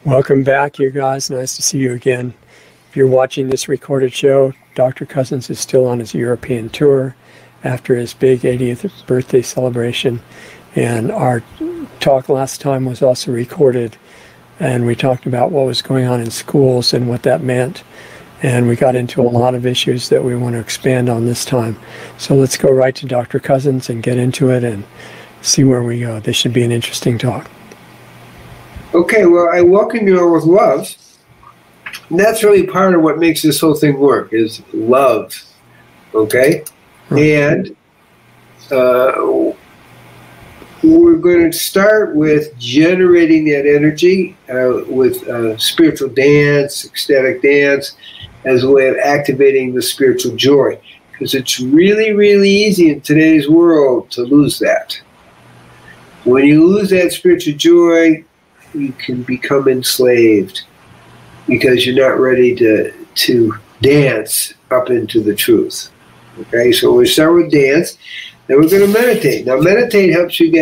Welcome back, you guys. Nice to see you again. If you're watching this recorded show, Dr. Cousins is still on his European tour after his big 80th birthday celebration. And our talk last time was also recorded, and we talked about what was going on in schools and what that meant. And we got into a lot of issues that we want to expand on this time. So let's go right to Dr. Cousins and get into it and see where we go. This should be an interesting talk. Okay, well, I welcome you all with love. And that's really part of what makes this whole thing work, is love. Okay? And we're going to start with generating that energy with spiritual dance, ecstatic dance, as a way of activating the spiritual joy. Because it's really, really easy in today's world to lose that. When you lose that spiritual joy, you can become enslaved because you're not ready to dance up into the truth. Okay, so we start with dance, then we're going to meditate. Now, meditation helps you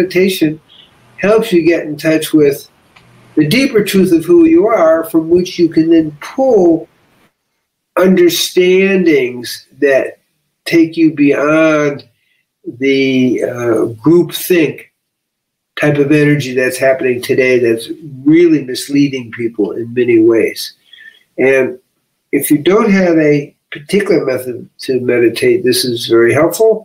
get in touch with the deeper truth of who you are, from which you can then pull understandings that take you beyond the groupthink type of energy that's happening today that's really misleading people in many ways. And if you don't have a particular method to meditate, this is very helpful.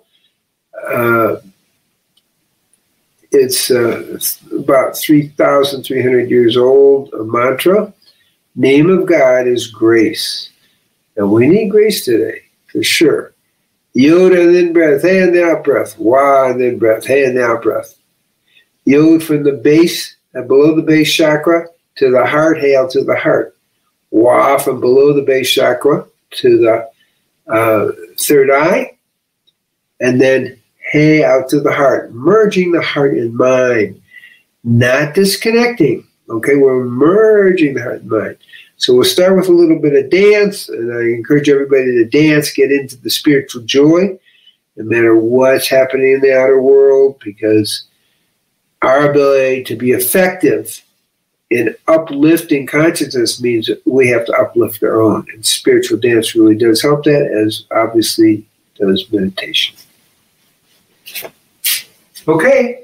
It's about 3,300 years old, a mantra. Name of God is grace. And we need grace today, for sure. Yod and then breath, hey and out breath. Wah and then breath, hey and out breath. Yod from the base, below the base chakra, to the heart, hail to the heart. Wah from below the base chakra to the third eye. And then hey out to the heart, merging the heart and mind, not disconnecting. Okay, we're merging the heart and mind. So we'll start with a little bit of dance, and I encourage everybody to dance, get into the spiritual joy, no matter what's happening in the outer world, because our ability to be effective in uplifting consciousness means we have to uplift our own. And spiritual dance really does help that, as obviously does meditation. Okay.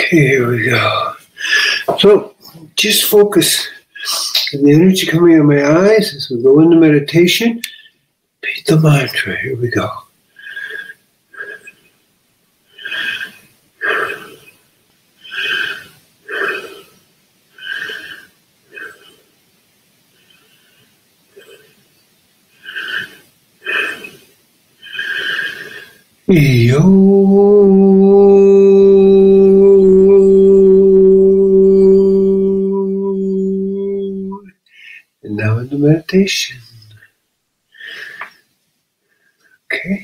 Here we go. So just focus on the energy coming out of my eyes as we go into meditation. Repeat the mantra. Here we go. Yo. And now into meditation. Okay.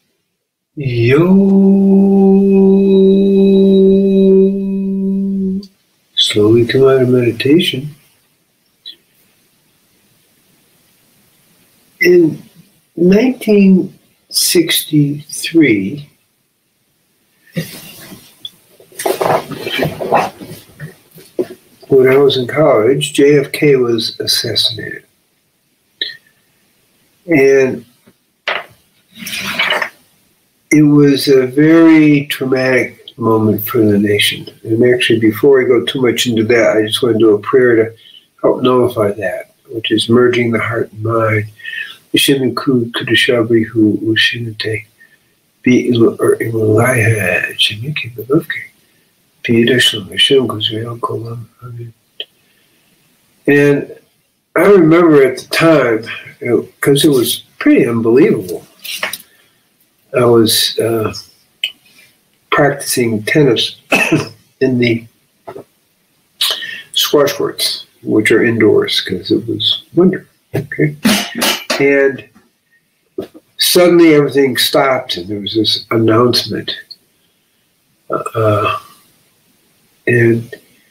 Yo. slowly come out of meditation. In 1963, when I was in college, JFK was assassinated. And it was a very traumatic moment for the nation. And actually, before I go too much into that, I just want to do a prayer to help nullify that, which is merging the heart and mind. Ishimiku Kudushabrihu Ushinate Be Ilaya Chimiki Belovke Piedashlam Hashem Kuzreal Kolam. And I remember at the time, because it was pretty unbelievable, I was practicing tennis in the squash courts, which are indoors because it was winter. Okay. And suddenly everything stopped, and there was this announcement. And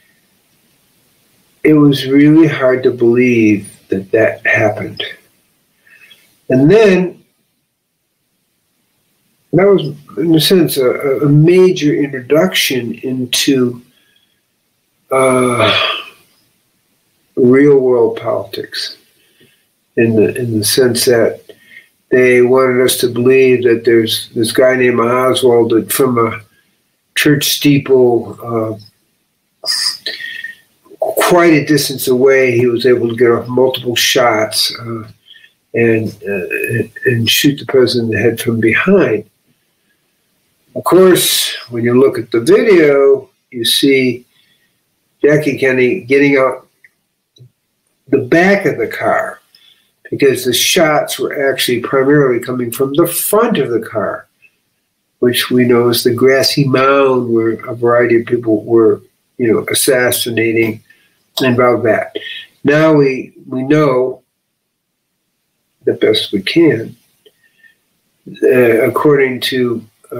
it was really hard to believe that that happened. And then that was, in a sense, a major introduction into real-world politics. In the sense that they wanted us to believe that there's this guy named Oswald that from a church steeple quite a distance away, he was able to get off multiple shots and shoot the president in the head from behind. Of course, when you look at the video, you see Jackie Kennedy getting out the back of the car, because the shots were actually primarily coming from the front of the car, which we know is the grassy mound where a variety of people were, assassinating, and about that. Now we know, the best we can, according to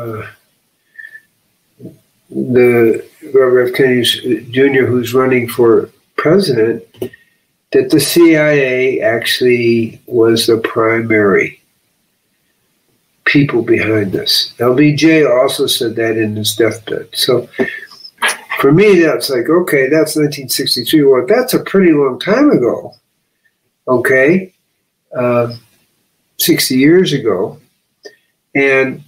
the Robert F. Kennedy Jr., who's running for president, that the CIA actually was the primary people behind this. LBJ also said that in his deathbed. So for me, that's like, okay, that's 1963. Well, that's a pretty long time ago. Okay. 60 years ago. And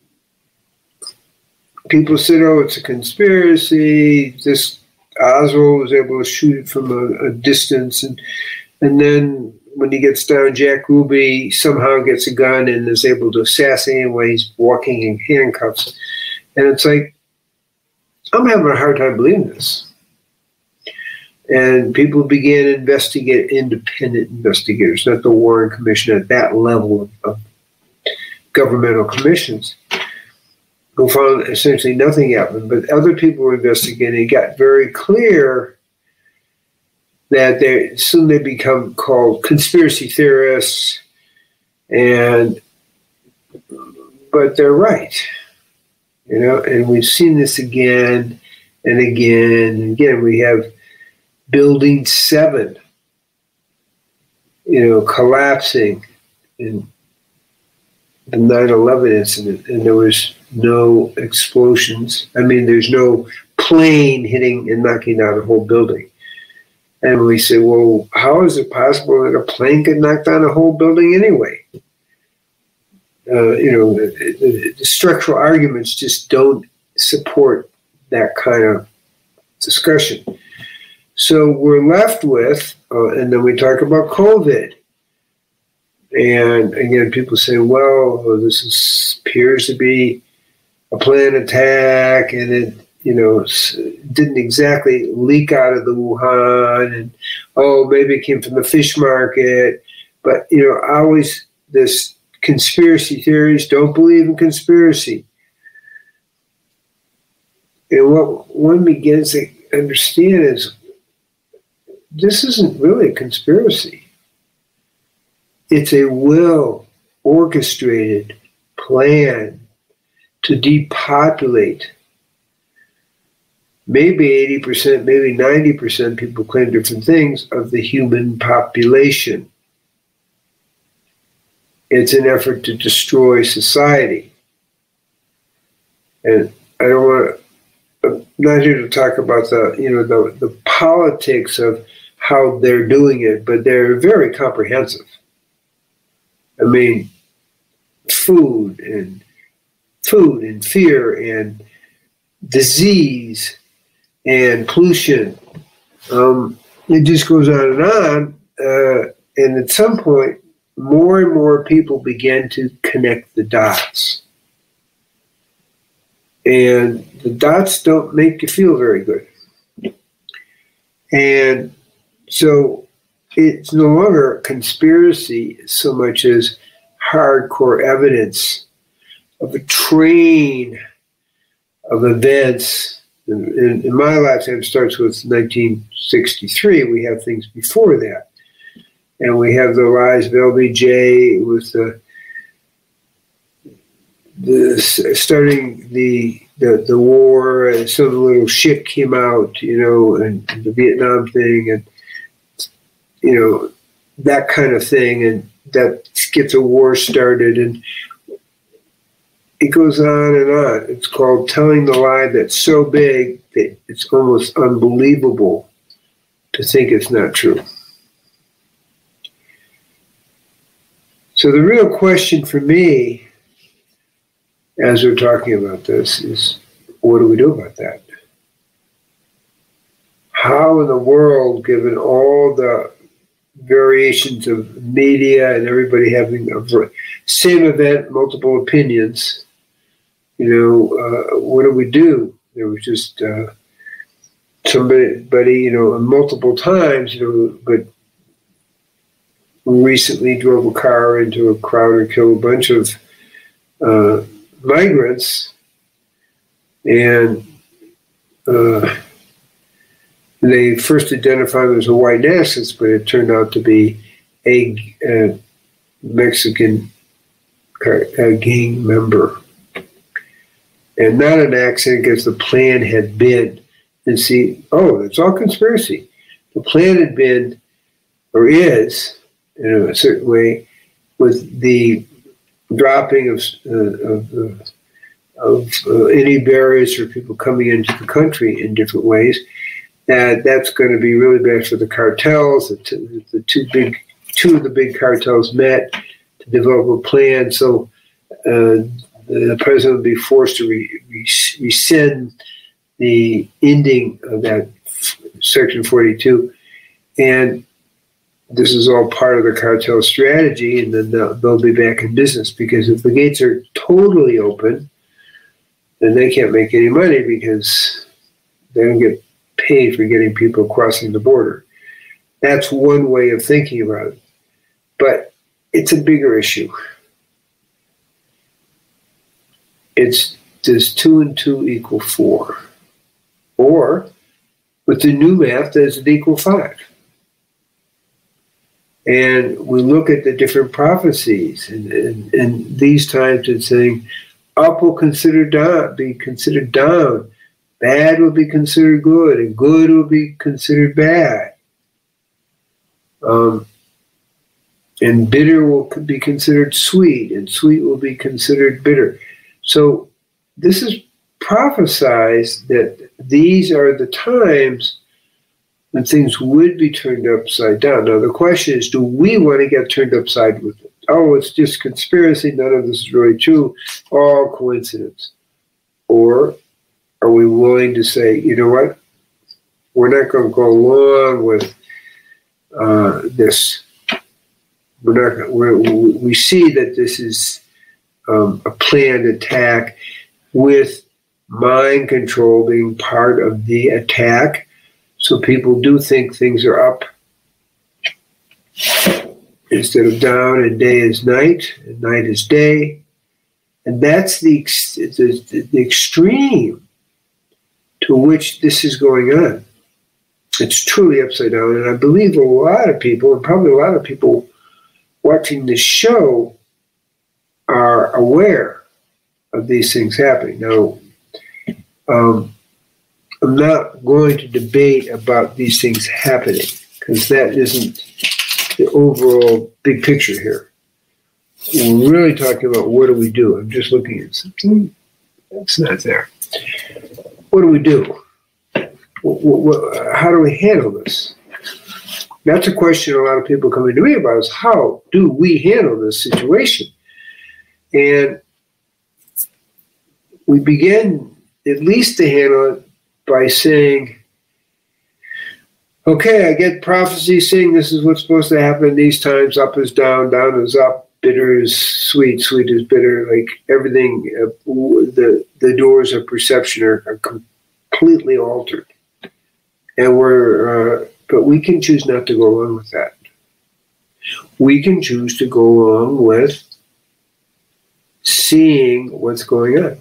people said, oh, it's a conspiracy. This Oswald was able to shoot it from a distance, and then when he gets down, Jack Ruby somehow gets a gun and is able to assassinate him while he's walking in handcuffs. And it's like, I'm having a hard time believing this. And people began to investigate, independent investigators, not the Warren Commission at that level of governmental commissions, who found essentially nothing happened, but other people were investigating. It got very clear that soon they become called conspiracy theorists, but they're right, and we've seen this again and again and again. We have Building 7, collapsing in the 9/11 incident, and there was no explosions. I mean, there's no plane hitting and knocking down a whole building. And we say, well, how is it possible that a plane could knock down a whole building anyway? The structural arguments just don't support that kind of discussion. So we're left with, and then we talk about COVID. And again, people say, well, this appears to be a planned attack, and it, didn't exactly leak out of the Wuhan, and maybe it came from the fish market. But, always this conspiracy theories, don't believe in conspiracy. And what one begins to understand is this isn't really a conspiracy. It's a well-orchestrated plan to depopulate maybe 80%, maybe 90% people claim different things of the human population. It's an effort to destroy society. And I don't want to, I'm not here to talk about the politics of how they're doing it, but they're very comprehensive. I mean, food and fear and disease and pollution. It just goes on. And at some point, more and more people began to connect the dots. And the dots don't make you feel very good. And so it's no longer a conspiracy so much as hardcore evidence of a train of events. In my lifetime, it starts with 1963. We have things before that. And we have the rise of LBJ with starting the war, and some little shit came out, and the Vietnam thing, and that kind of thing, and that gets a war started, and it goes on and on. It's called telling the lie that's so big that it's almost unbelievable to think it's not true. So the real question for me, as we're talking about this, is what do we do about that? How in the world, given all the variations of media and everybody having the same event, multiple opinions, what do we do? There was just somebody, multiple times, but recently drove a car into a crowd and killed a bunch of migrants, and they first identified him as a white nationalist, but it turned out to be a Mexican gang member. And not an accident, because the plan had been, and see, it's all conspiracy. The plan had been, or is, in a certain way, with the dropping of any barriers for people coming into the country in different ways, that's going to be really bad for the cartels. The two of the big cartels met to develop a plan. So the president would be forced to rescind the ending of that Section 42, and this is all part of the cartel strategy, and then they'll be back in business, because if the gates are totally open, then they can't make any money because they don't get paid for getting people crossing the border. That's one way of thinking about it. But it's a bigger issue. Does 2 and 2 equal 4? Or, with the new math, does it equal 5? And we look at the different prophecies, and these times it's saying, up will be considered down, bad will be considered good, and good will be considered bad. And bitter will be considered sweet, and sweet will be considered bitter. So this is prophesized that these are the times when things would be turned upside down. Now the question is, do we want to get turned upside with it? It's just conspiracy, none of this is really true, all coincidence. Or are we willing to say, you know what, we're not going to go along with this. We see that this is a planned attack, with mind control being part of the attack. So people do think things are up instead of down, and day is night, and night is day. And that's the extreme to which this is going on. It's truly upside down. And I believe a lot of people, and probably a lot of people watching this show, are aware of these things happening. Now, I'm not going to debate about these things happening, because that isn't the overall big picture here. We're really talking about what do we do. I'm just looking at something that's not there. What do we do? How do we handle this? That's a question a lot of people come to me about, is how do we handle this situation? And we begin at least to handle it by saying, okay, I get prophecy saying this is what's supposed to happen in these times. Up is down, down is up, bitter is sweet, sweet is bitter. Like everything, the doors of perception are completely altered. And but we can choose not to go along with that. We can choose to go along with seeing what's going on.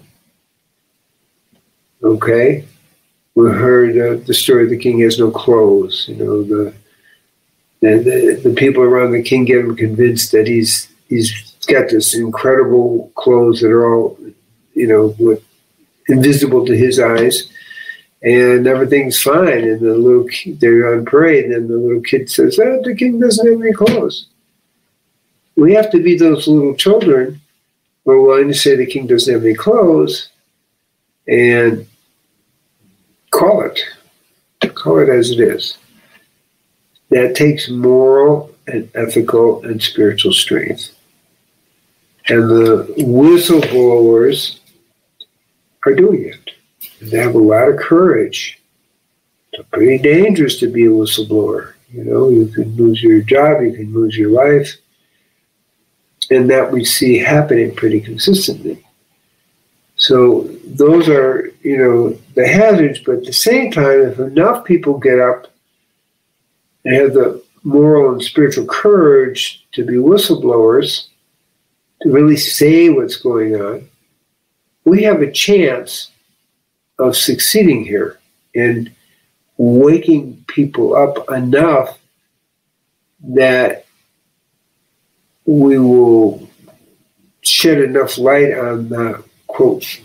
Okay? We heard the story of the king has no clothes. You know, the people around the king get him convinced that he's got this incredible clothes that are all, you know, invisible to his eyes, and everything's fine. And they're on parade, and the little kid says, "Oh, the king doesn't have any clothes." We have to be those little children who are willing to say the king doesn't have any clothes, and call it as it is. That takes moral and ethical and spiritual strength. And the whistleblowers are doing it. They have a lot of courage. It's pretty dangerous to be a whistleblower. You know, you can lose your job, you can lose your life. And that we see happening pretty consistently. So those are, you know, the hazards, but at the same time, if enough people get up and have the moral and spiritual courage to be whistleblowers, to really say what's going on, we have a chance of succeeding here in waking people up enough that we will shed enough light on the, quote,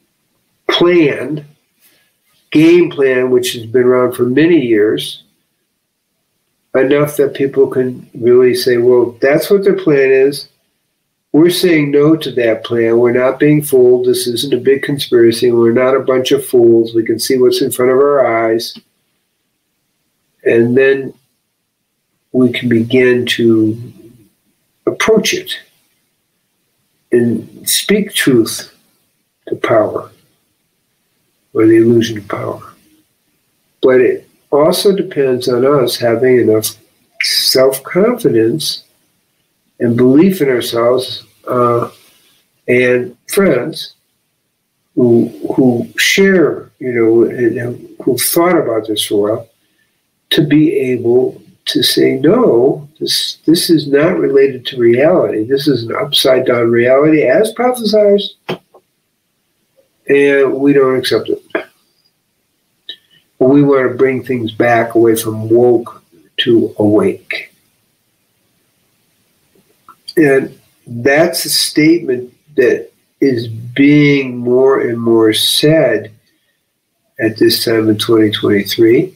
game plan, which has been around for many years, enough that people can really say, well, that's what their plan is. We're saying no to that plan. We're not being fooled. This isn't a big conspiracy. We're not a bunch of fools. We can see what's in front of our eyes. And then we can begin to approach it and speak truth to power, or the illusion of power. But it also depends on us having enough self-confidence and belief in ourselves, and friends who share, you know, and who've thought about this for a while, to be able to say, no, this is not related to reality. This is an upside-down reality as prophesized, and we don't accept it. We want to bring things back away from woke to awake. And that's a statement that is being more and more said at this time in 2023.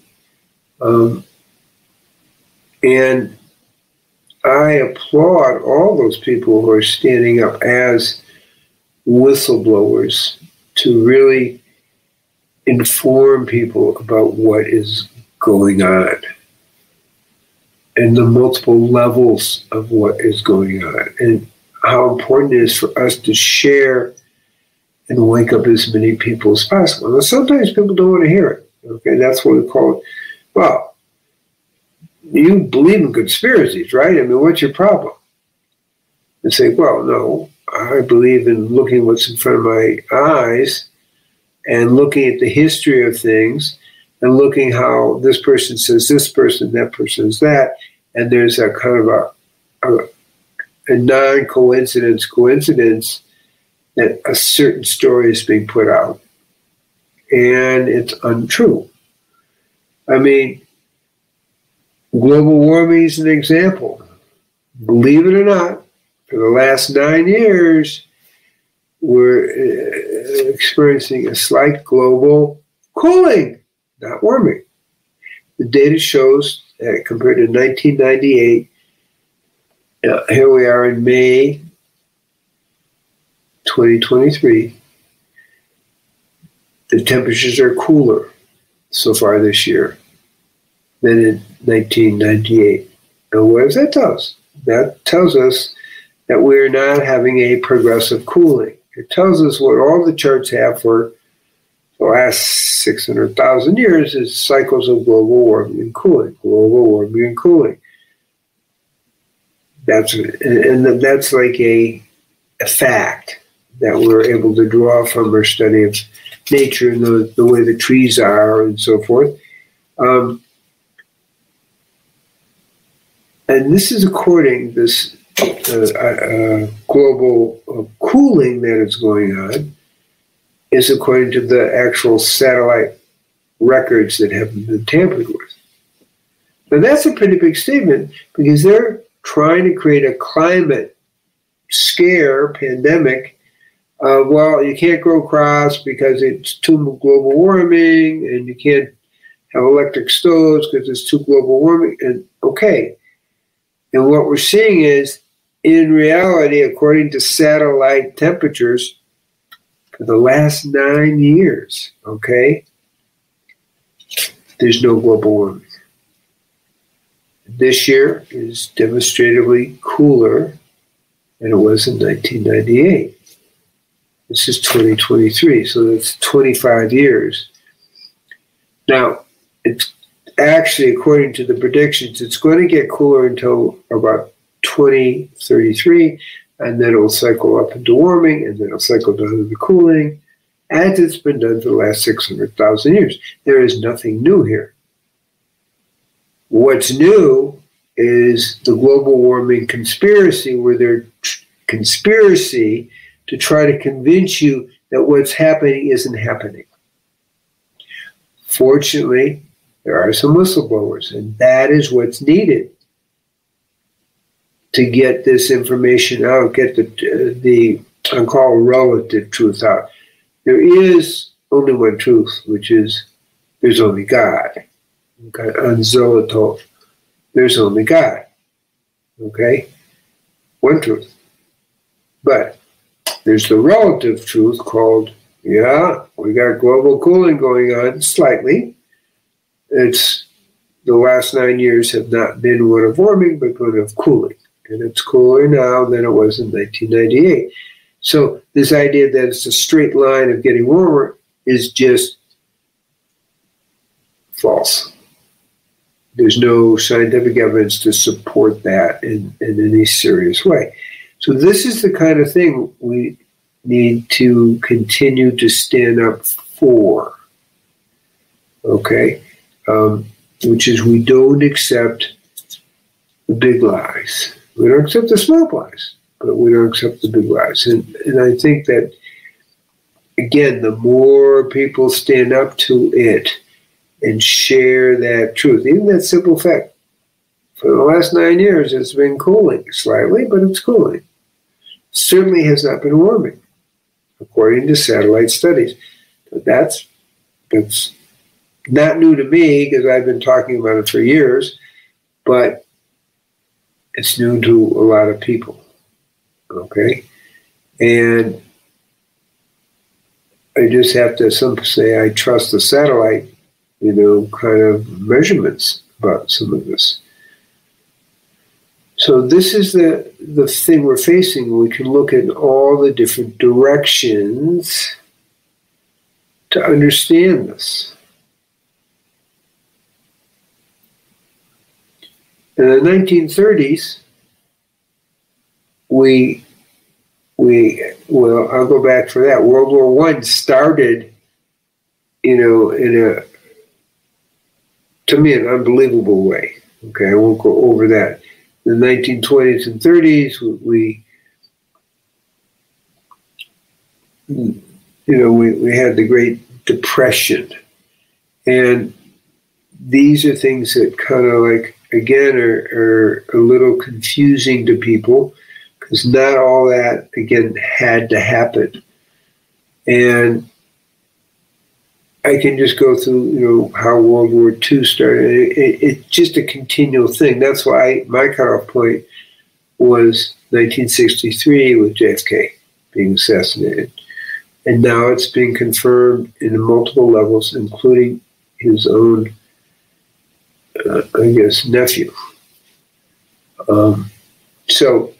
And I applaud all those people who are standing up as whistleblowers to really inform people about what is going on and the multiple levels of what is going on, and how important it is for us to share and wake up as many people as possible. Now, sometimes people don't want to hear it. Okay, that's what we call it. Well, you believe in conspiracies, right? I mean, what's your problem? And say, well, no, I believe in looking what's in front of my eyes and looking at the history of things and looking how this person says this person, that person is that, and there's a kind of a non-coincidence that a certain story is being put out, and it's untrue. I mean, global warming is an example. Believe it or not, for the last 9 years, we're experiencing a slight global cooling. not warming. The data shows that compared to 1998, here we are in May 2023, the temperatures are cooler so far this year than in 1998. And what does that tell us? That tells us that we're not having a progressive cooling. It tells us what all the charts have for the last 600,000 years is cycles of global warming and cooling, global warming and cooling. That's like a fact that we're able to draw from our study of nature and the way the trees are and so forth. And this is according this global cooling that is going on is according to the actual satellite records that haven't been tampered with. Now that's a pretty big statement because they're trying to create a climate scare pandemic. Well, you can't grow crops because it's too global warming, and you can't have electric stoves because it's too global warming. And okay. And what we're seeing is, in reality, according to satellite temperatures, for the last 9 years, okay, there's no global warming. This year is demonstratively cooler than it was in 1998. This is 2023, so that's 25 years. Now, it's actually, according to the predictions, it's going to get cooler until about 2033, and then it'll cycle up into warming, and then it'll cycle down into cooling, as it's been done for the last 600,000 years. There is nothing new here. What's new is the global warming conspiracy, where they're conspiracy to try to convince you that what's happening isn't happening. Fortunately, there are some whistleblowers, and that is what's needed to get this information out, get the I'll call relative truth out. There is only one truth, which is there's only God. Okay? On Zolotov, there's only God. Okay? One truth. But there's the relative truth called, we got global cooling going on slightly. It's the last 9 years have not been one of warming, but one of cooling. And it's cooler now than it was in 1998. So this idea that it's a straight line of getting warmer is just false. There's no scientific evidence to support that in any serious way. So this is the kind of thing we need to continue to stand up for. Okay? Which is we don't accept the big lies. We don't accept the small lies, but we don't accept the big lies. And I think that, again, the more people stand up to it and share that truth, even that simple fact, for the last 9 years it's been cooling slightly, but it's cooling. Certainly has not been warming, according to satellite studies. But that's not new to me because I've been talking about it for years, but it's new to a lot of people, okay? And I just have to say I trust the satellite, kind of measurements about some of this. So this is the thing we're facing. We can look at all the different directions to understand this. In the 1930s, I'll go back for that. World War I started, in to me, an unbelievable way. Okay, I won't go over that. In the 1920s and 30s, we had the Great Depression, and these are things that kind of like, again, are a little confusing to people because not all that, again, had to happen. And I can just go through, how World War II started. It's just a continual thing. That's why my cutoff point was 1963 with JFK being assassinated. And now it's being confirmed in multiple levels, including his own, nephew. So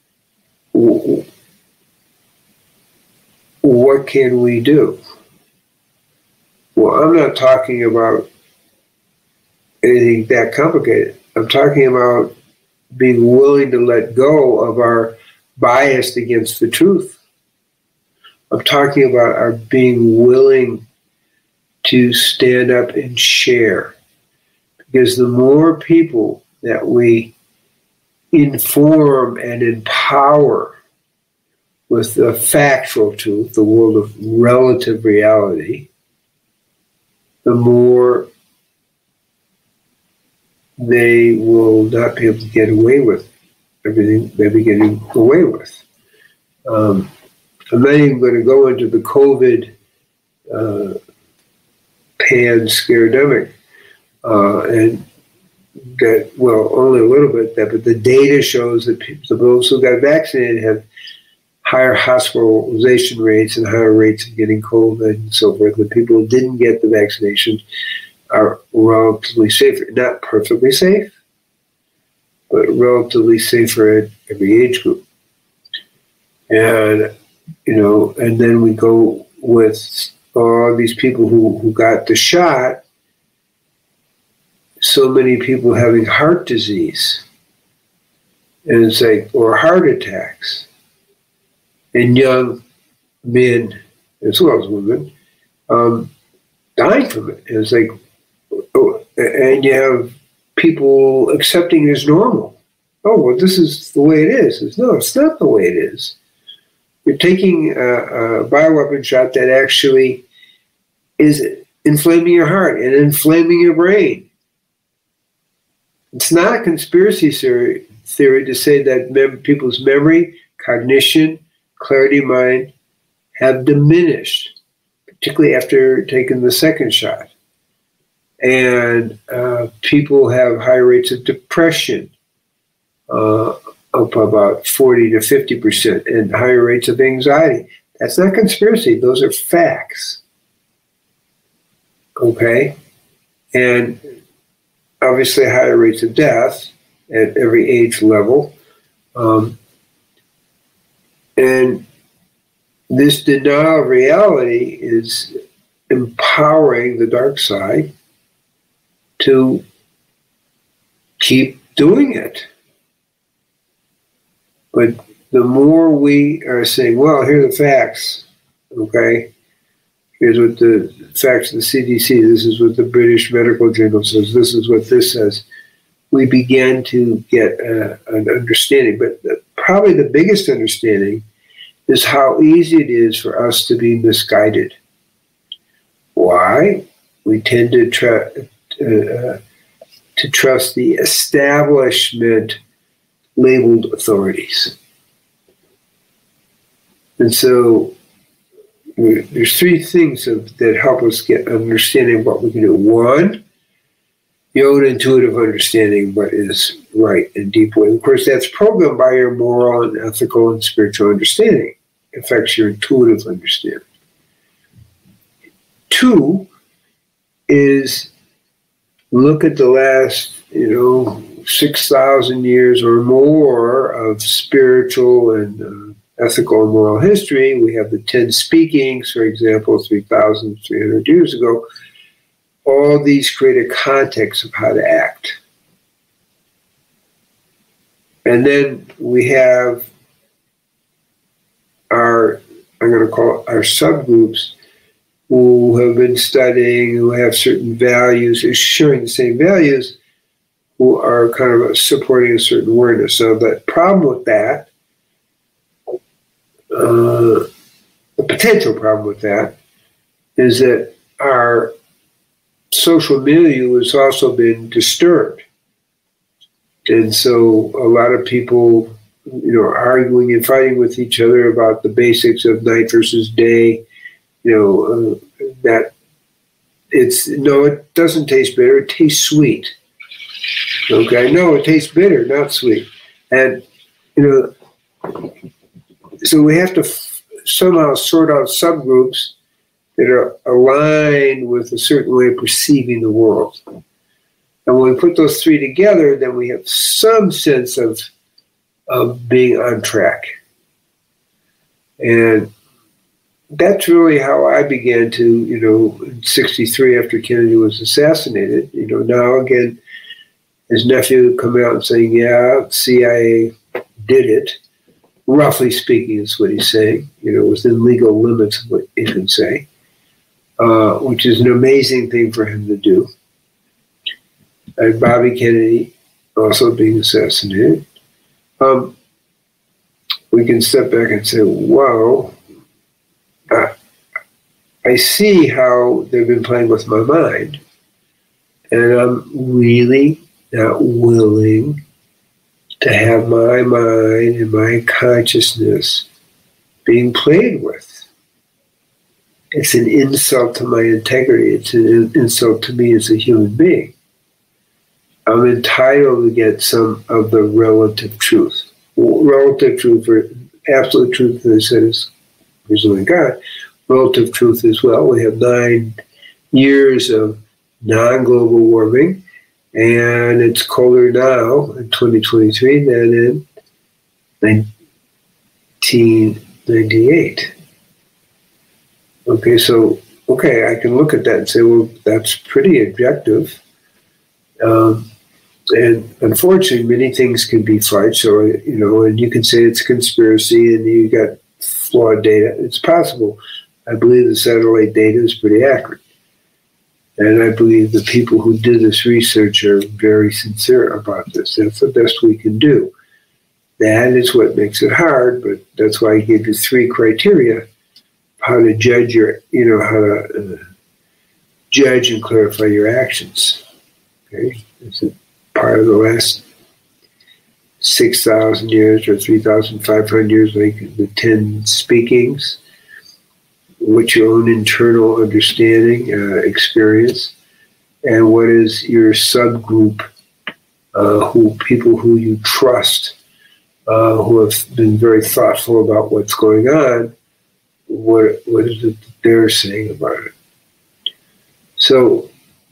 what can we do? Well, I'm not talking about anything that complicated. I'm talking about being willing to let go of our bias against the truth. I'm talking about our being willing to stand up and share. Because the more people that we inform and empower with the factual truth, the world of relative reality, the more they will not be able to get away with everything they've been getting away with. I'm not even going to go into the COVID pan-scaredemic, and that, well, only a little bit, but the data shows that those who got vaccinated have higher hospitalization rates and higher rates of getting COVID and so forth. The people who didn't get the vaccination are relatively safer. Not perfectly safe, but relatively safer at every age group. And, and then we go with all these people who got the shot, so many people having heart disease, and it's like, or heart attacks, and young men, as well as women, dying from it. And it's like, and you have people accepting it as normal. Oh, well, this is the way it is. No, it's not the way it is. You're taking a bioweapon shot that actually is inflaming your heart and inflaming your brain. It's not a conspiracy theory to say that people's memory, cognition, clarity of mind have diminished, particularly after taking the second shot. And people have high rates of depression, up about 40 to 50%, and higher rates of anxiety. That's not conspiracy. Those are facts. Okay? And obviously higher rates of death at every age level. And this denial of reality is empowering the dark side to keep doing it. But the more we are saying, well, here are the facts, okay? Here's what the facts of the CDC, this is what the British Medical Journal says, this is what this says. We begin to get an understanding. But probably the biggest understanding is how easy it is for us to be misguided. Why? We tend to trust the establishment labeled authorities. And so there's three things that help us get understanding of what we can do. One, your own intuitive understanding of what is right and deep way. Of course, that's programmed by your moral and ethical and spiritual understanding. It affects your intuitive understanding. Two is look at the last, 6,000 years or more of spiritual and ethical and moral history. We have the 10 speakings, for example, 3,300 years ago. All these create a context of how to act. And then we have I'm going to call it our subgroups, who have been studying, who have certain values, is sharing the same values, who are kind of supporting a certain awareness. So the problem with that, the potential problem with that, is that our social milieu has also been disturbed. And so a lot of people, arguing and fighting with each other about the basics of night versus day, that no, it doesn't taste bitter. It tastes sweet. Okay, no, it tastes bitter, not sweet. And, so we have to somehow sort out subgroups that are aligned with a certain way of perceiving the world. And when we put those three together, then we have some sense of being on track. And that's really how I began to, in 63 after Kennedy was assassinated, now again, his nephew would come out and saying, yeah, CIA did it. Roughly speaking, is what he's saying, within legal limits of what he can say, which is an amazing thing for him to do. And Bobby Kennedy also being assassinated. We can step back and say, wow, I see how they've been playing with my mind, and I'm really not willing to have my mind and my consciousness being played with. It's an insult to my integrity. It's an insult to me as a human being. I'm entitled to get some of the relative truth. Relative truth, or absolute truth, as I said, is presuming God. Relative truth as well. We have 9 years of non-global warming, and it's colder now in 2023 than in 1998. Okay, I can look at that and say, well, that's pretty objective. And unfortunately, many things can be fudged. So, and you can say it's conspiracy and you got flawed data. It's possible. I believe the satellite data is pretty accurate. And I believe the people who did this research are very sincere about this. That's the best we can do. That is what makes it hard, but that's why I gave you 3 criteria how to judge judge and clarify your actions. Okay, it's a part of the last 6,000 years or 3,500 years, like the 10 speakings. What's your own internal understanding, experience, and what is your subgroup, people who you trust, who have been very thoughtful about what's going on, what is it that they're saying about it. So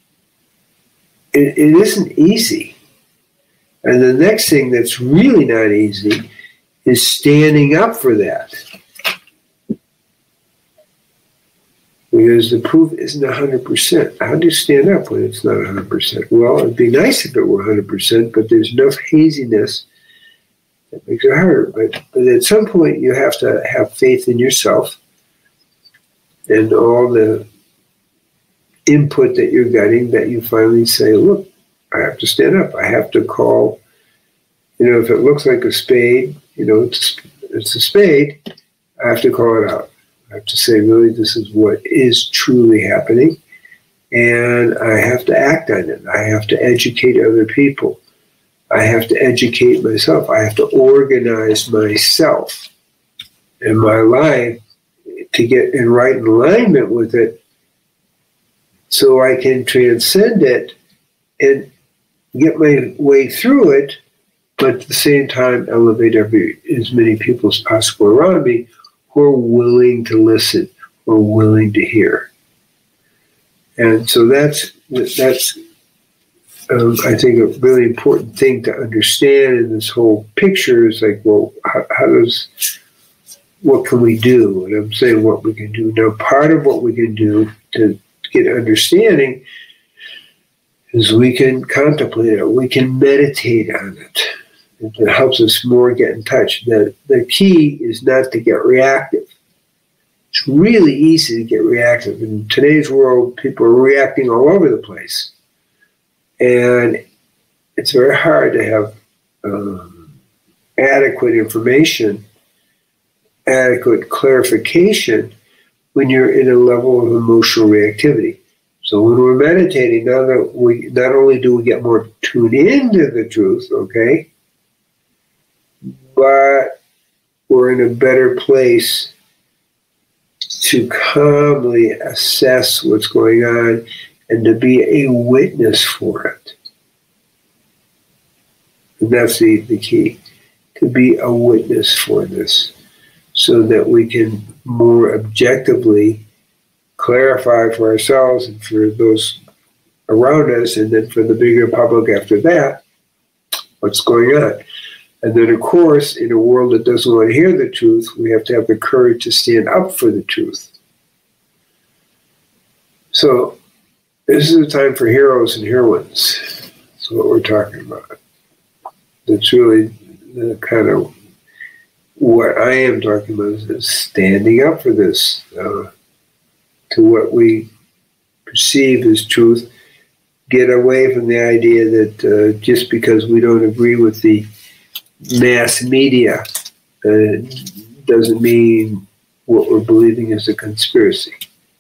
it isn't easy. And the next thing that's really not easy is standing up for that. Because the proof isn't 100%. How do you stand up when it's not 100%? Well, it'd be nice if it were 100%, but there's enough haziness that makes it harder. But at some point, you have to have faith in yourself and all the input that you're getting, that you finally say, look, I have to stand up. I have to call, if it looks like a spade, it's a spade, I have to call it out. I have to say, really, this is what is truly happening, and I have to act on it. I have to educate other people. I have to educate myself. I have to organize myself and my life to get in right alignment with it so I can transcend it and get my way through it, but at the same time elevate as many people as possible around me who are willing to listen, who are willing to hear. And so that's I think, a really important thing to understand in this whole picture is like, well, what can we do? And I'm saying what we can do. Now, part of what we can do to get understanding is we can contemplate it. We can meditate on it. It helps us more get in touch. The key is not to get reactive. It's really easy to get reactive. In today's world, people are reacting all over the place. And it's very hard to have adequate information, adequate clarification when you're in a level of emotional reactivity. So when we're meditating, not only do we get more tuned into the truth, okay, but we're in a better place to calmly assess what's going on and to be a witness for it. And that's the key, to be a witness for this, so that we can more objectively clarify for ourselves and for those around us, and then for the bigger public after that, what's going on. And then, of course, in a world that doesn't want to hear the truth, we have to have the courage to stand up for the truth. So this is a time for heroes and heroines. That's what we're talking about. That's really the kind of what I am talking about, is standing up for this, to what we perceive as truth. Get away from the idea that just because we don't agree with the mass media doesn't mean what we're believing is a conspiracy.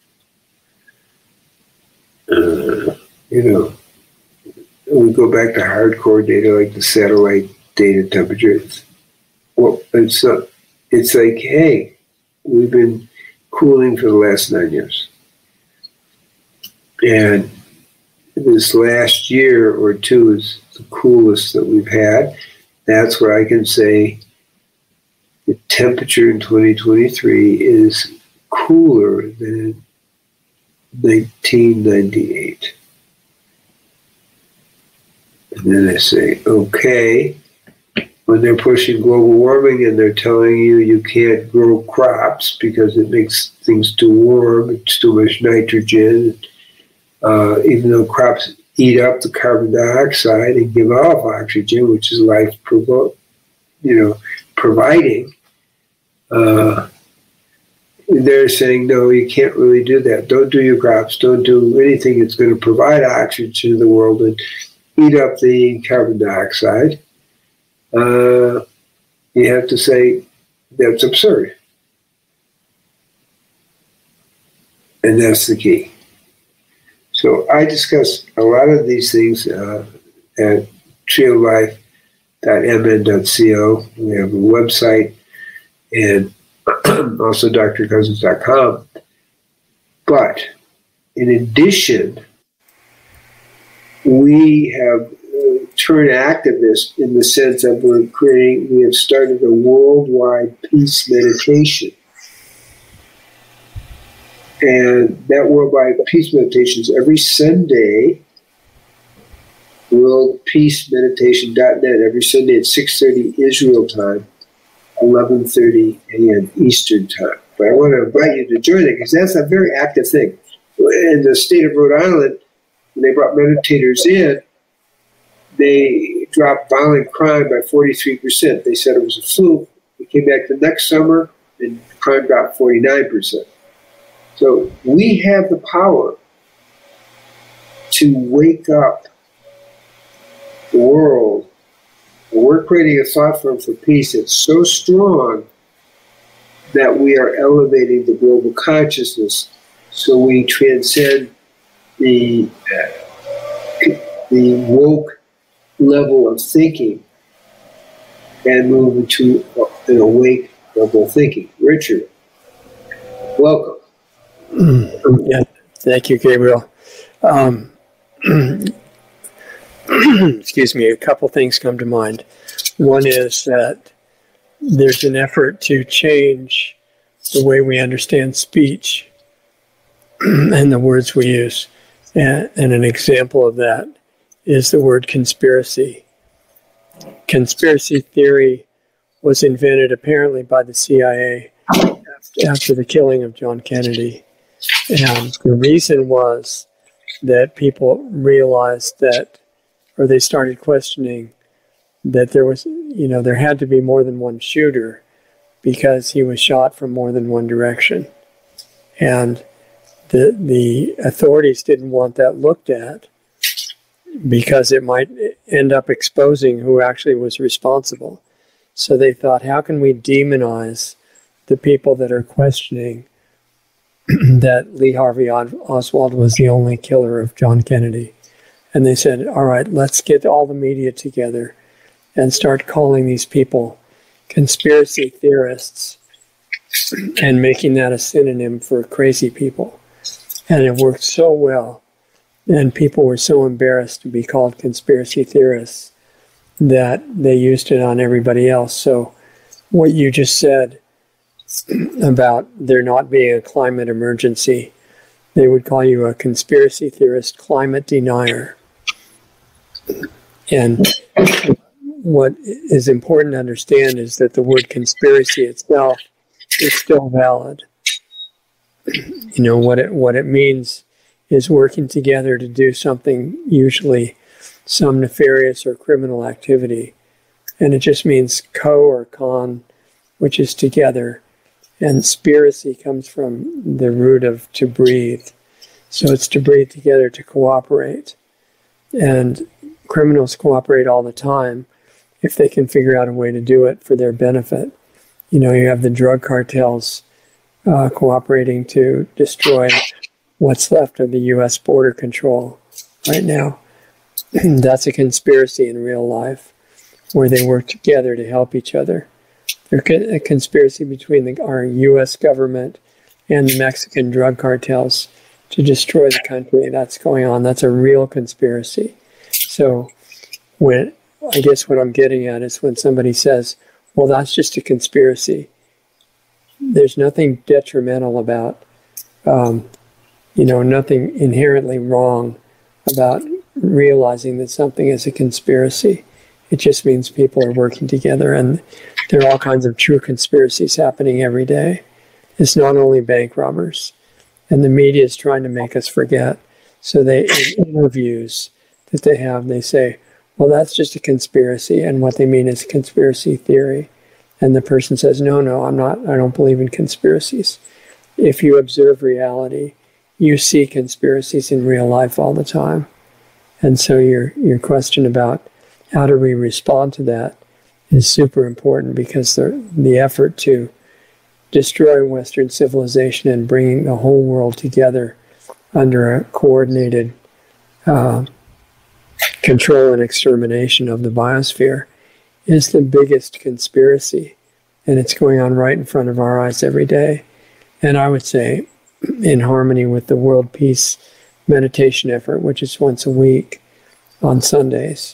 We go back to hardcore data like the satellite data temperature. Well, it's like, hey, we've been cooling for the last 9 years. And this last year or two is the coolest that we've had. That's where I can say the temperature in 2023 is cooler than 1998. And then I say, okay, when they're pushing global warming and they're telling you you can't grow crops because it makes things too warm, it's too much nitrogen, even though crops eat up the carbon dioxide and give off oxygen, which is life providing, they're saying, no, you can't really do that. Don't do your crops. Don't do anything that's going to provide oxygen to the world and eat up the carbon dioxide. You have to say, that's absurd. And that's the key. So I discuss a lot of these things at treeoflife.mn.co. We have a website, and also drcousins.com. But in addition, we have turned activist in the sense of we have started a worldwide peace meditation. And that worldwide peace meditation is every Sunday, worldpeacemeditation.net, every Sunday at 6:30 Israel time, 11:30 a.m. Eastern time. But I want to invite you to join it, because that's a very active thing. In the state of Rhode Island, when they brought meditators in, they dropped violent crime by 43%. They said it was a fluke. We came back the next summer, and crime dropped 49%. So we have the power to wake up the world. And we're creating a thought form for peace that's so strong that we are elevating the global consciousness, so we transcend the woke level of thinking and move into an awake level of thinking. Richard, welcome. Yeah, thank you, Gabriel. Excuse me, a couple things come to mind. One is that there's an effort to change the way we understand speech and the words we use. And an example of that is the word conspiracy. Conspiracy theory was invented apparently by the CIA after the killing of John Kennedy. And the reason was that people realized that, or they started questioning that there was, there had to be more than one shooter because he was shot from more than one direction. And the authorities didn't want that looked at because it might end up exposing who actually was responsible. So they thought, how can we demonize the people that are questioning that Lee Harvey Oswald was the only killer of John Kennedy? And they said, all right, let's get all the media together and start calling these people conspiracy theorists and making that a synonym for crazy people. And it worked so well And people were so embarrassed to be called conspiracy theorists that they used it on everybody else. So what you just said about there not being a climate emergency, they would call you a conspiracy theorist climate denier. And what is important to understand is that the word conspiracy itself is still valid. You know, what it means is working together to do something, usually some nefarious or criminal activity. And it just means co or con, which is together. And spiracy comes from the root of to breathe. So it's to breathe together, to cooperate. And criminals cooperate all the time if they can figure out a way to do it for their benefit. You know, you have the drug cartels cooperating to destroy what's left of the U.S. border control right now. That's a conspiracy in real life, where they work together to help each other. There's a conspiracy between our U.S. government and the Mexican drug cartels to destroy the country. That's going on. That's a real conspiracy. So I guess what I'm getting at is when somebody says, well, that's just a conspiracy, there's nothing detrimental about, nothing inherently wrong about realizing that something is a conspiracy. It just means people are working together, and there are all kinds of true conspiracies happening every day. It's not only bank robbers, and the media is trying to make us forget. So in interviews that they have, they say, well, that's just a conspiracy, and what they mean is conspiracy theory. And the person says, no, I don't believe in conspiracies. If you observe reality, you see conspiracies in real life all the time. And so your question about how do we respond to that is super important, because the effort to destroy Western civilization and bringing the whole world together under a coordinated control and extermination of the biosphere is the biggest conspiracy, and it's going on right in front of our eyes every day. And I would say, in harmony with the World Peace Meditation effort, which is once a week on Sundays,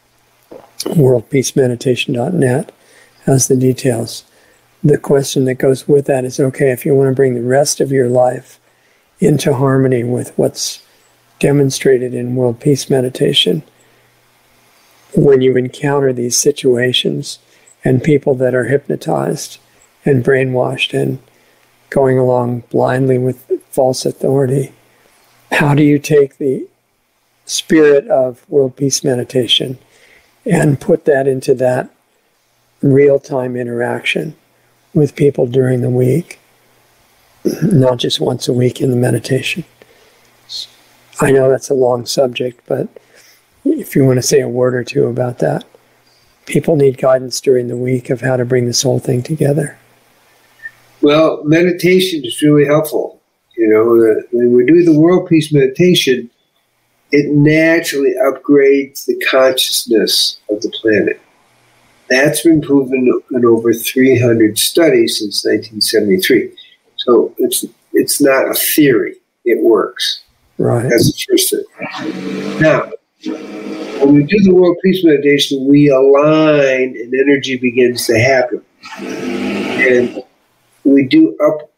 worldpeacemeditation.net has the details. The question that goes with that is, okay, if you want to bring the rest of your life into harmony with what's demonstrated in World Peace Meditation, when you encounter these situations and people that are hypnotized and brainwashed and going along blindly with false authority, how do you take the spirit of World Peace Meditation and put that into that real-time interaction with people during the week, not just once a week in the meditation? I know that's a long subject, but if you want to say a word or two about that, people need guidance during the week of how to bring this whole thing together. Well, meditation is really helpful. You know, when we do the World Peace Meditation, it naturally upgrades the consciousness of the planet. That's been proven in over 300 studies since 1973. So it's not a theory. It works. Right. That's the first thing. Now, when we do the World Peace Meditation, we align and energy begins to happen. And we do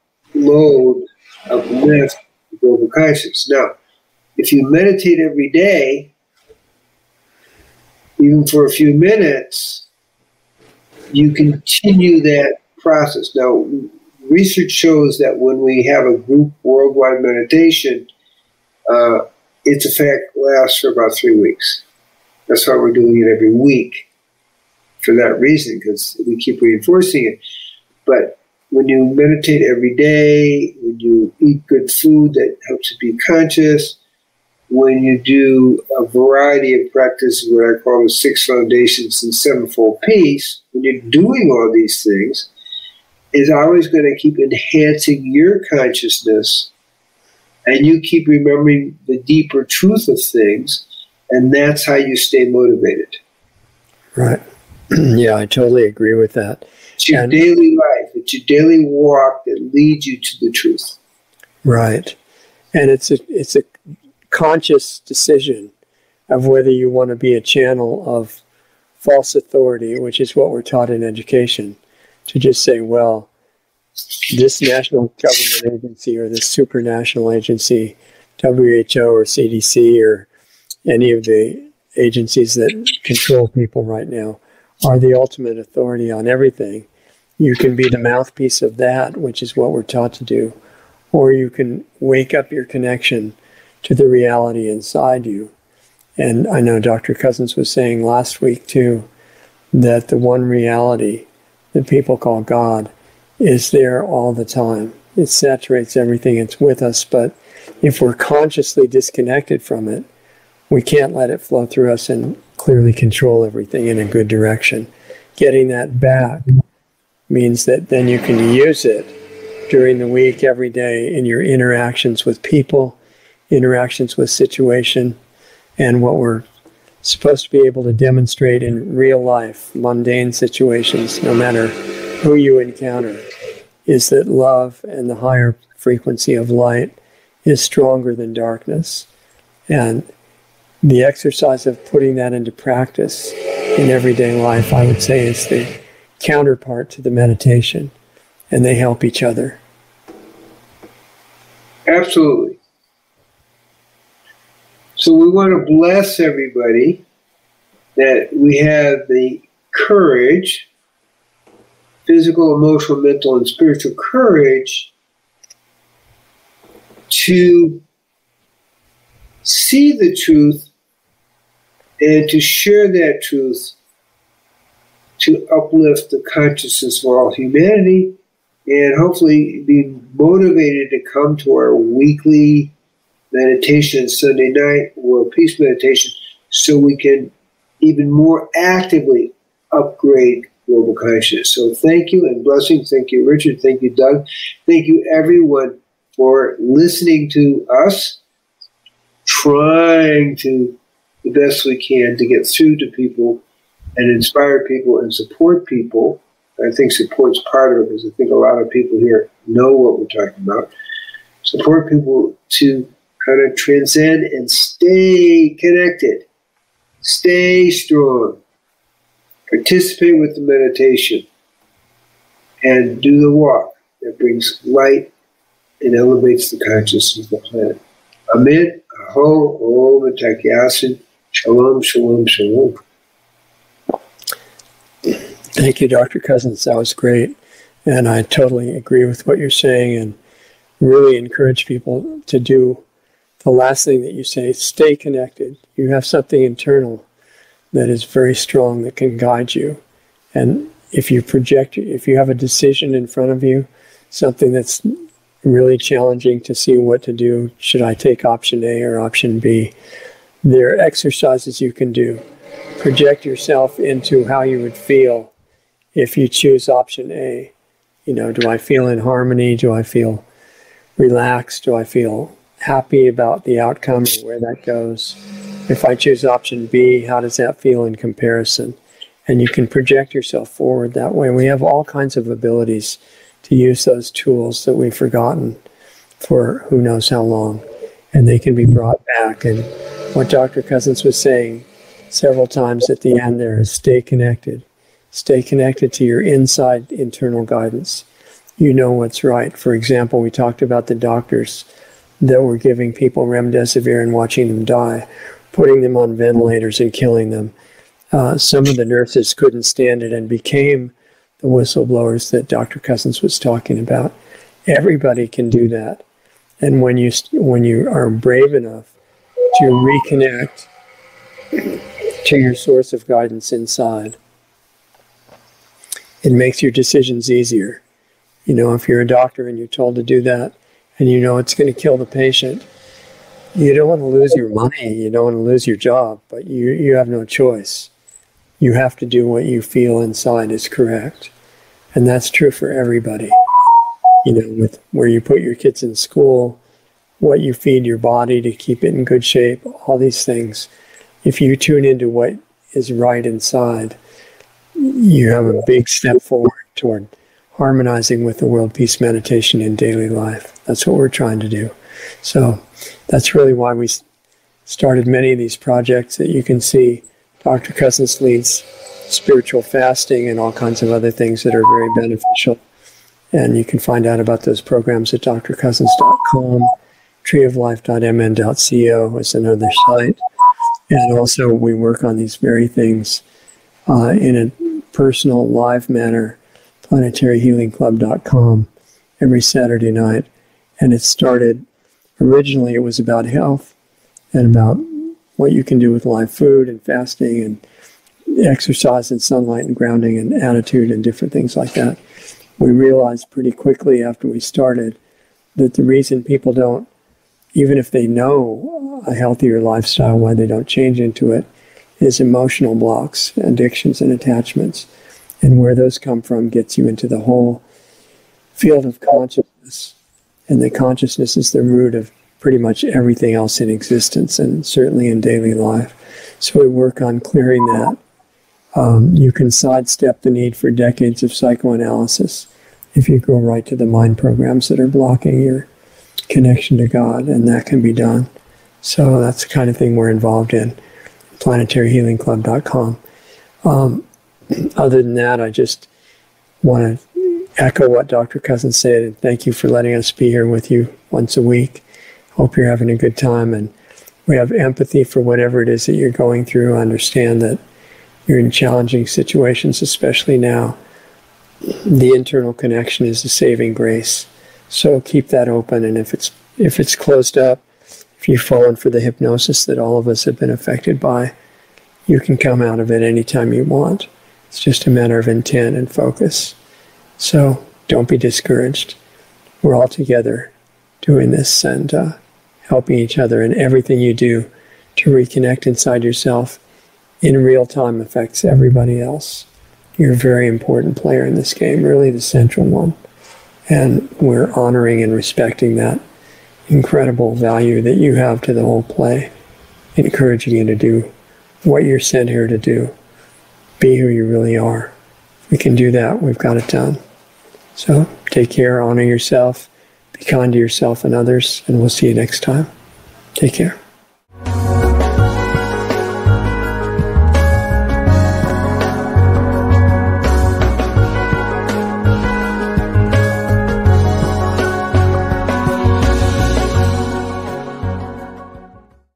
uplift the global consciousness. Now, if you meditate every day, even for a few minutes, you continue that process. Now, research shows that when we have a group worldwide meditation, its effect lasts for about 3 weeks. That's why we're doing it every week, for that reason, because we keep reinforcing it. But when you meditate every day, when you eat good food that helps you be conscious, when you do a variety of practices, what I call the 6 foundations and 7-fold peace, when you're doing all these things, it's always going to keep enhancing your consciousness, and you keep remembering the deeper truth of things, and that's how you stay motivated. Right. Yeah, I totally agree with that. It's your daily life. It's your daily walk that leads you to the truth. Right. And it's a conscious decision of whether you want to be a channel of false authority, which is what we're taught in education, to just say, well, this national government agency or this supranational agency, WHO or CDC or any of the agencies that control people right now, are the ultimate authority on everything. You can be the mouthpiece of that, which is what we're taught to do, or you can wake up your connection to the reality inside you. And I know Dr. Cousins was saying last week too, that the one reality that people call God is there all the time. It saturates everything. It's with us. But if we're consciously disconnected from it, we can't let it flow through us and clearly control everything in a good direction. Getting that back means that then you can use it during the week, every day, in your interactions with people, interactions with situation, and what we're supposed to be able to demonstrate in real life, mundane situations, no matter who you encounter, is that love and the higher frequency of light is stronger than darkness. And the exercise of putting that into practice in everyday life, I would say, is the counterpart to the meditation, and they help each other. Absolutely. So we want to bless everybody that we have the courage, physical, emotional, mental, and spiritual courage to see the truth and to share that truth to uplift the consciousness of all humanity and hopefully be motivated to come to our weekly meditation Sunday night, World Peace Meditation, so we can even more actively upgrade global consciousness. So thank you and blessings. Thank you, Richard. Thank you, Doug. Thank you, everyone, for listening to us, trying to the best we can to get through to people and inspire people and support people. I think support's part of it because I think a lot of people here know what we're talking about. Support people to how to transcend and stay connected, stay strong, participate with the meditation, and do the walk that brings light and elevates the consciousness of the planet. Amen. Aho, Om, and Takiasin. Shalom, shalom, shalom. Thank you, Dr. Cousins. That was great. And I totally agree with what you're saying and really encourage people to do the last thing that you say, stay connected. You have something internal that is very strong that can guide you. And if you have a decision in front of you, something that's really challenging to see what to do, should I take option A or option B? There are exercises you can do. Project yourself into how you would feel if you choose option A. Do I feel in harmony? Do I feel relaxed? Do I feel happy about the outcome or where that goes? If I choose option B, how does that feel in comparison? And you can project yourself forward that way. We have all kinds of abilities to use those tools that we've forgotten for who knows how long, and they can be brought back. And what Dr. Cousins was saying several times at the end there is stay connected. Stay connected to your inside internal guidance. You know what's right. For example, we talked about the doctors that were giving people remdesivir and watching them die, putting them on ventilators and killing them. Some of the nurses couldn't stand it and became the whistleblowers that Dr. Cousins was talking about. Everybody can do that. And when you are brave enough to reconnect to your source of guidance inside, it makes your decisions easier. If you're a doctor and you're told to do that, and it's going to kill the patient, you don't want to lose your money, you don't want to lose your job, but you have no choice. You have to do what you feel inside is correct. And that's true for everybody. With where you put your kids in school, what you feed your body to keep it in good shape, all these things. If you tune into what is right inside, you have a big step forward toward harmonizing with the World Peace Meditation in daily life. That's what we're trying to do. So that's really why we started many of these projects that you can see. Dr. Cousins leads spiritual fasting and all kinds of other things that are very beneficial. And you can find out about those programs at drcousins.com. treeoflife.mn.co is another site. And also we work on these very things in a personal, live manner, planetaryhealingclub.com every Saturday night. And it started, originally it was about health and about what you can do with live food and fasting and exercise and sunlight and grounding and attitude and different things like that. We realized pretty quickly after we started that the reason people don't, even if they know a healthier lifestyle, why they don't change into it, is emotional blocks, addictions, and attachments. And where those come from gets you into the whole field of consciousness. And the consciousness is the root of pretty much everything else in existence, and certainly in daily life. So we work on clearing that. You can sidestep the need for decades of psychoanalysis if you go right to the mind programs that are blocking your connection to God, and that can be done. So that's the kind of thing we're involved in. planetaryhealingclub.com. Other than that, I just want to echo what Dr. Cousins said, and thank you for letting us be here with you once a week. Hope you're having a good time, and we have empathy for whatever it is that you're going through. Understand that you're in challenging situations, especially now. The internal connection is a saving grace. So keep that open, and if it's closed up, if you've fallen for the hypnosis that all of us have been affected by, you can come out of it anytime you want. It's just a matter of intent and focus. So don't be discouraged. We're all together doing this and helping each other, and everything you do to reconnect inside yourself in real time affects everybody else. You're a very important player in this game, really the central one. And we're honoring and respecting that incredible value that you have to the whole play, encouraging you to do what you're sent here to do. Be who you really are. If we can do that, we've got it done. So take care, honor yourself, be kind to yourself and others, and we'll see you next time. Take care.